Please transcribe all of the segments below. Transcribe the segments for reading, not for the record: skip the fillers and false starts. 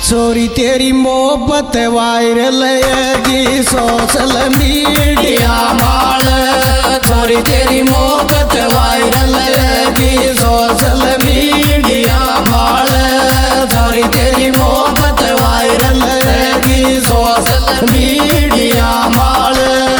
छोरी तेरी मोहब्बत वायरल हैगी सोशल मीडिया माल। छोरी तेरी मोहब्बत वायरल हैगी सोशल मीडिया माल। छोरी तेरी मोहब्बत वायरल हैगी सोशल मीडिया माल।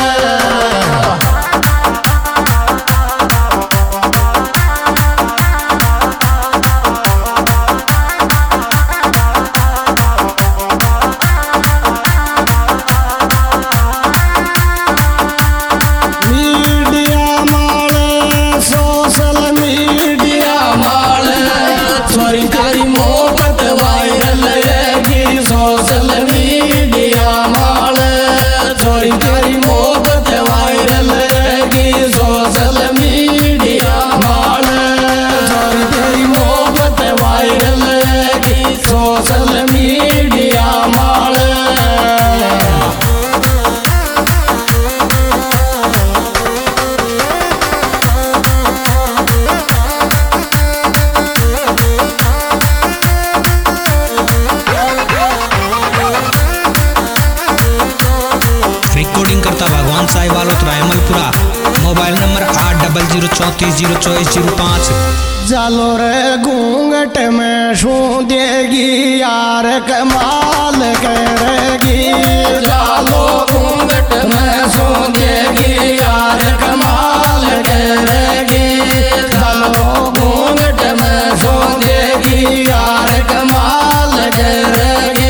रिकॉर्डिंग करता भगवान साई वालोत रायमलपुरा। Mobile number 8034044005। जालो रे घूंघट में शू देगी यार कमाल करेगी। जालो घूंघट में शू देगी यार कमाल करेगी। जालो घूंघट में शू देगी यार कमाल करेगी।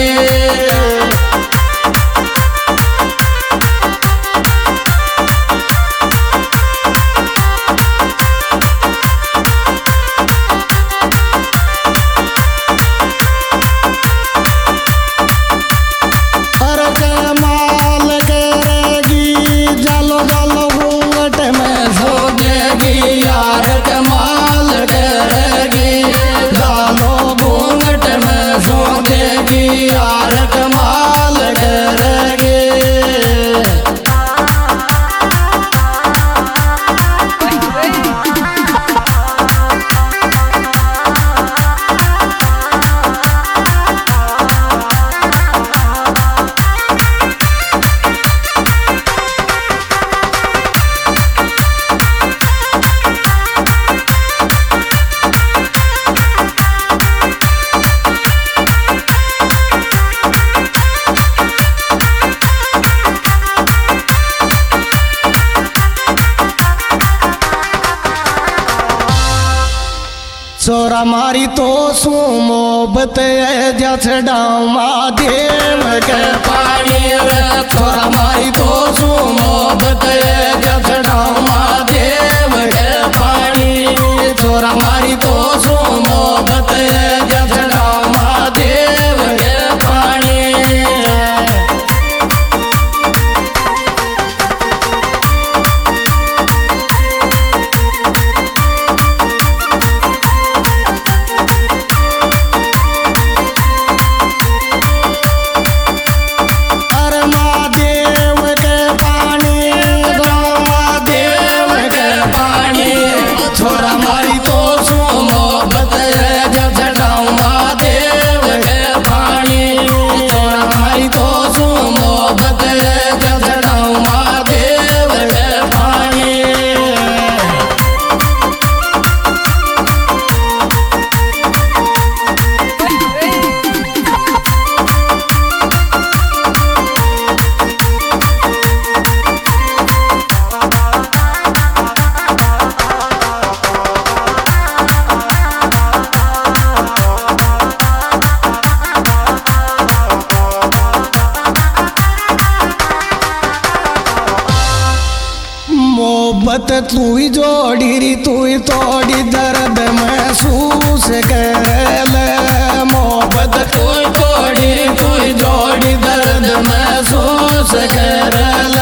छोरा मारी तो सू मोहब्बत है छड़ाऊ महादेव के पानी। छोरा मारी तो सू मोहब्बत है छड़ाऊ महादेव के पानी। छोरा मारी तो सू मोहब्बत है छड़ाऊ महादेव के पानी। मोहब्बत तू ही जोड़ी री तू ही तोड़ी दर्द महसूस कर ले। मोहब्बत तू ही जोड़ी दर्द महसूस कर ले।